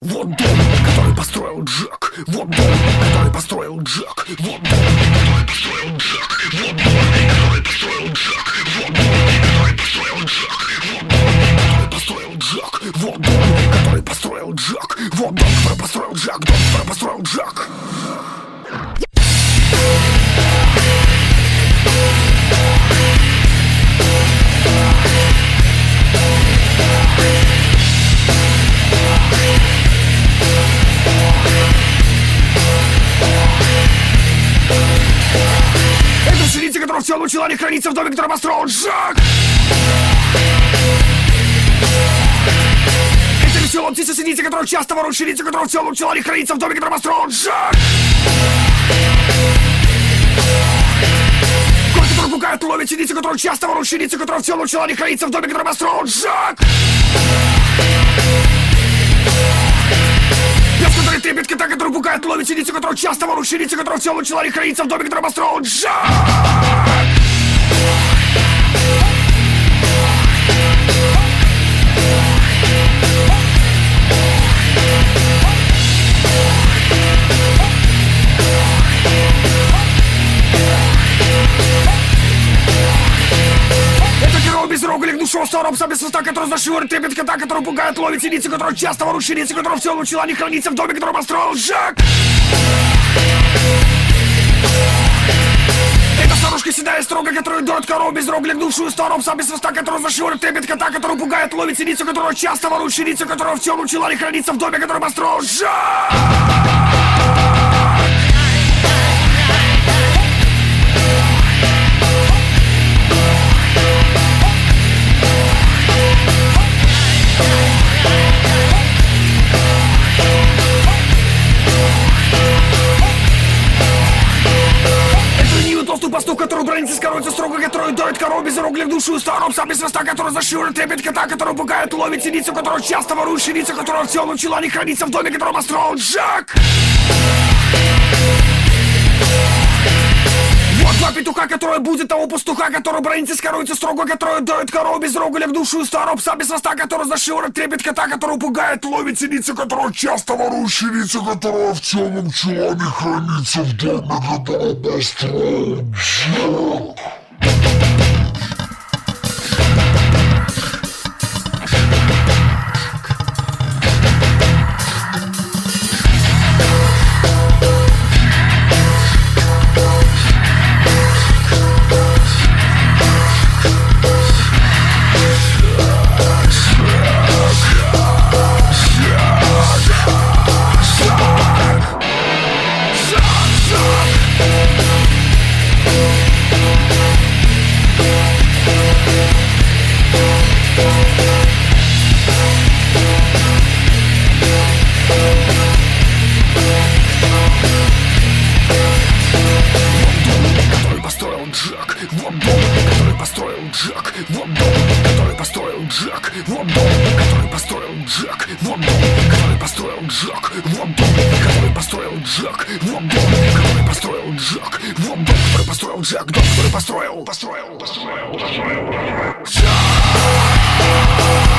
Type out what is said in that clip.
Вот дом, который построил Джек. Вот дом, который построил Джек. Вот дом, который построил Джек. Вот дом, который построил Джек. Вот дом, который построил Джек. Вот дом, который построил Джек. Вот дом, который построил Джек. Вот дом, который построил Джек. Дом, который построил Джек. Это пшеница, которая все научила не храниться в доме, который построил Джек. Это веселая птица синица, которая часто ворует пшеницу, которая все научила не храниться в доме, который построил Джек. Кот, который пугает, ловит синицу, которая часто ворует пшеницу, которая все научила не храниться в доме, который построил Джек. Пес, который трепет кота, который пугает, ловит синицу, которая часто ворует пшеницу, которая все научила не храниться в доме, который построил Джек. Безрогулик, душевого старого пса без хвоста, который зашивает, трепет кота, который пугает, ловит синицу, который часто ворует пшеницу, который все научила не храниться в доме, который построил Джек. Это старушка седая строго, которая дует корову, безроглик, душевого старого пса без хвоста, который зашивает, трепет кота, который пугает, ловит синицу, который часто ворует пшеницу, который все научила не храниться в доме, который построил Джек. Пастух, который бронится с коровицей строго, который дует корову без рук, душу старого пса без хвоста, который зашивает, трепет кота, который пугает, ловит синицу, который часто ворует пшеницу, которая все научила не храниться в доме, который построил Джек. Вот два петуха, которые будет того пастуха, который бронится с коровицей строго, который дует корову без рук, душу старого пса без хвоста, который зашивает, трепет кота, который пугает, ловит синицу, которая часто ворует пшеницу, которая в темном чулане хранится в доме, который построил Джек. Вот дом, который построил Джек. Вот дом, который построил Джек. Вот дом, который построил Джек. Вот дом, который построил Джек. Вот дом, который построил Джек. Вот дом, который построил Джек. Вот дом, который построил Джек. Дом, который построил.